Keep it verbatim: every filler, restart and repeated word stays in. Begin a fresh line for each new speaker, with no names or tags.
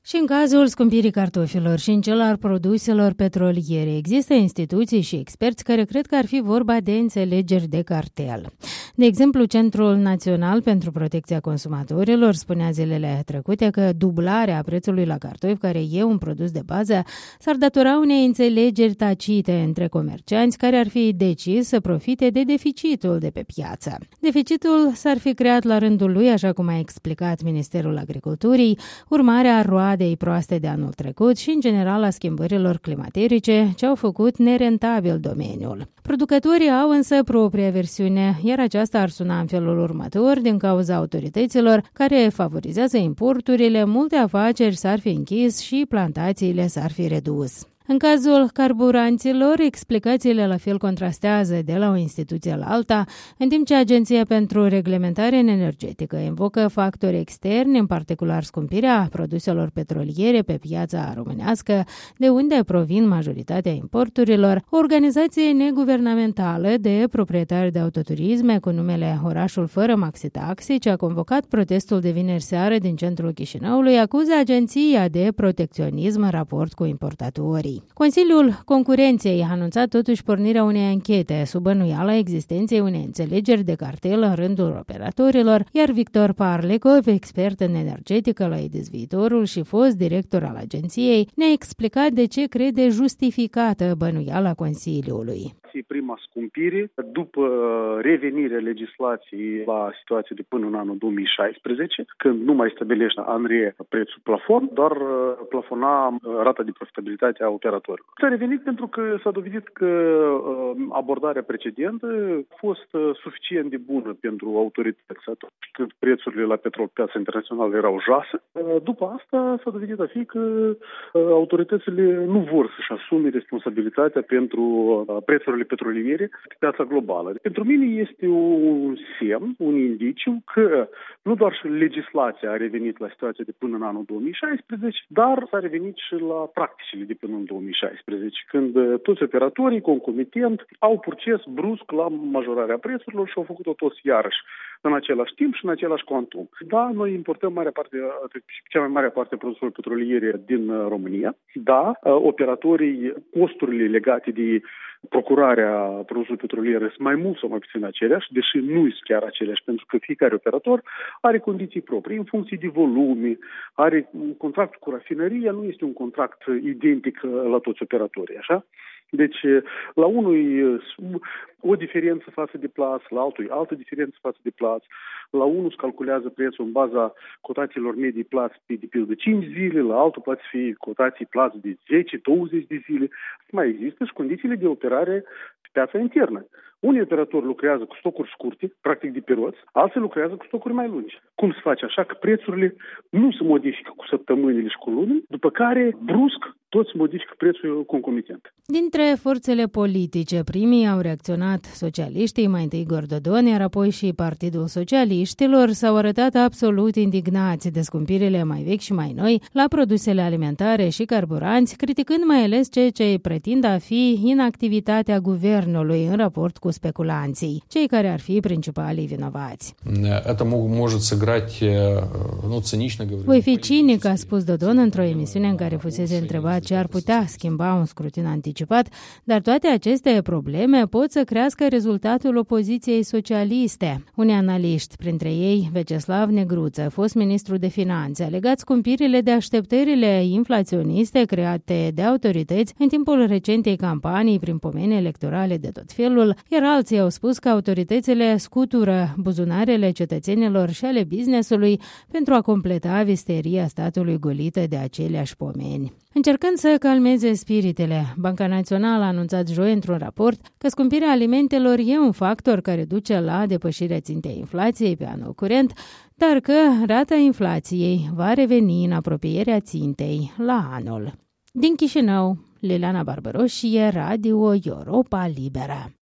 Și în cazul scumpirii cartofilor și în cel al produselor petroliere, există instituții și experți care cred că ar fi vorba de înțelegeri de cartel. De exemplu, Centrul Național pentru Protecția Consumatorilor spunea zilele trecute că dublarea prețului la cartofi, care e un produs de bază, s-ar datora unei înțelegeri tacite între comercianți care ar fi decis să profite de deficitul de pe piață. Deficitul s-ar fi creat la rândul lui, așa cum a explicat Ministerul Agriculturii, urmarea roadei proaste de anul trecut și, în general, a schimbărilor climaterice ce au făcut nerentabil domeniul. Producătorii au însă propria versiune, iar aceasta ar suna în felul următor: din cauza autorităților care favorizează importurile, multe afaceri s-ar fi închis și plantațiile s-ar fi redus. În cazul carburanților, explicațiile la fel contrastează de la o instituție la alta, în timp ce Agenția pentru Reglementare Energetică invocă factori externi, în particular scumpirea produselor petroliere pe piața românească, de unde provin majoritatea importurilor. O organizație neguvernamentală de proprietari de autoturisme cu numele Orașul Fără Maxitaxi, ce a convocat protestul de vineri seară din centrul Chișinăului, acuză agenția de protecționism în raport cu importatorii. Consiliul Concurenței a anunțat totuși pornirea unei anchete sub bănuiala existenței unei înțelegeri de cartel în rândul operatorilor, iar Victor Parlecov, expert în energetică la Edis Viitorul și fost director al agenției, ne-a explicat de ce crede justificată bănuiala Consiliului.
Prima scumpire, după revenirea legislației la situație de până în anul două mii șaisprezece, când nu mai stabilește ANRE prețul plafon, doar plafona rata de profitabilitate a operatorilor. S-a revenit pentru că s-a dovedit că abordarea precedentă a fost suficient de bună pentru autorități atunci când prețurile la petrol pe piața internațională erau joase. După asta s-a dovedit a fi că autoritățile nu vor să-și asume responsabilitatea pentru prețurile petroliere pe piața globală. Pentru mine este un semn, un indiciu că nu doar și legislația a revenit la situația de până în anul două mii șaisprezece, dar s-a revenit și la practicile de până în două mii șaisprezece, când toți operatorii concomitent au proces brusc la majorarea prețurilor și au făcut-o toți iarăși în același timp și în același cuantum. Da, noi importăm marea parte, cea mai mare parte a produselor petroliere din România. Da, operatorii, costurile legate de procurarea produselor petroliere sunt mai mult sau mai puțin aceleași, deși nu sunt chiar aceleași, pentru că fiecare operator are condiții proprii în funcție de volume, are un contract cu rafinăria, nu este un contract identic la toți operatorii, așa? Deci, la unul o diferență față de plaț, la altul altă diferență față de plaț, la unul se calculează prețul în baza cotațiilor medii plaț de pildă cinci zile, la altul poate fi cotații plaț de zece douăzeci de zile. Mai există și condițiile de operare pe piața internă. Unii operatori lucrează cu stocuri scurte, practic de pe roți, alții lucrează cu stocuri mai lungi. Cum se face așa? Că prețurile nu se modifică cu săptămânile și cu luni, după care, brusc, toți modifică prețul concomitent.
Dintre forțele politice, primii au reacționat socialiștii, mai întâi Igor Dodon, iar apoi și Partidul Socialiștilor s-au arătat absolut indignați de scumpirile mai vechi și mai noi la produsele alimentare și carburanți, criticând mai ales ceea ce pretind a fi inactivitatea guvernului în raport cu speculanții, cei care ar fi principalii vinovați. Voi fi cinic, a spus Dodon într-o emisiune în care fusese întrebat ce ar putea schimba un scrutin anticipat, dar toate aceste probleme pot să crească rezultatul opoziției socialiste. Unii analiști, printre ei Veceslav Negruță, fost ministru de finanțe, a legat scumpirile de așteptările inflaționiste create de autorități în timpul recentei campanii prin pomeni electorale de tot felul, iar alții au spus că autoritățile scutură buzunarele cetățenilor și ale businessului pentru a completa visteria statului golită de aceleași pomeni. Încercând să calmeze spiritele, Banca Națională a anunțat joi într-un raport că scumpirea alimentelor e un factor care duce la depășirea țintei inflației pe anul curent, dar că rata inflației va reveni în apropierea țintei la anul. Din Chișinău, Liliana Barbaroșie, Radio Europa Liberă.